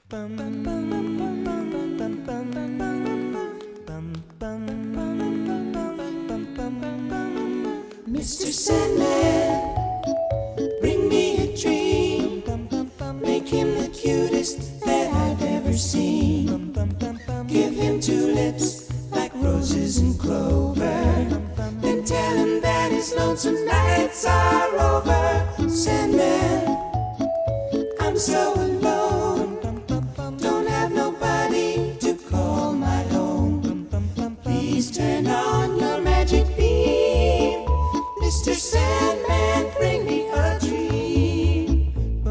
Mr. Sandman, bring me a dream. Make him the cutest that I've ever seen. Give him two lips like roses and clover. Then tell him that his lonesome nights are over. Sandman, I'm so alone. Don't have nobody to call my own. Please turn on your magic beam. Mr. Sandman, bring me a dream.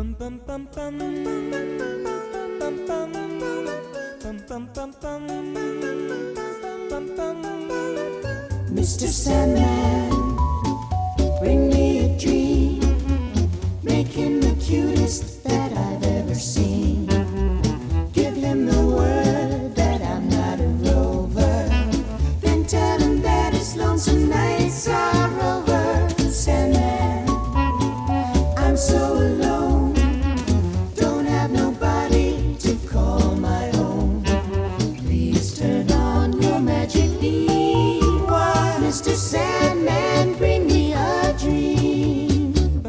Mr. Sandman, bring me a dream. Make him the cutest that I've ever seen. Give him the word that I'm not a rover. Then tell him that his lonesome nights are over. Sandman, I'm so alone. Don't have nobody to call my own. Please turn on your magic beam. Why, Mr. Sandman, bring me a dream.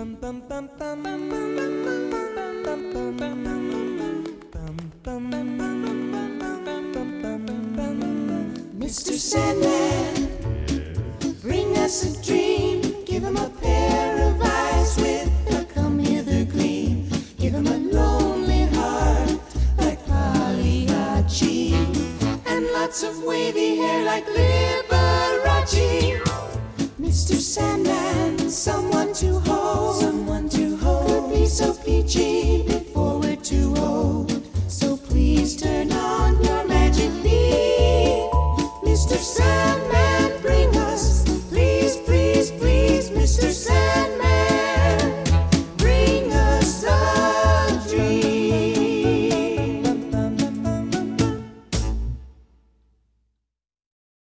Mr. Sandman, bring us a dream. Give him a pair of eyes with a come hither gleam. Give him a lonely heart like Pagliacci, and lots of wavy hair like Liberace. Mr. Sandman, someone to hold, could be so peachy.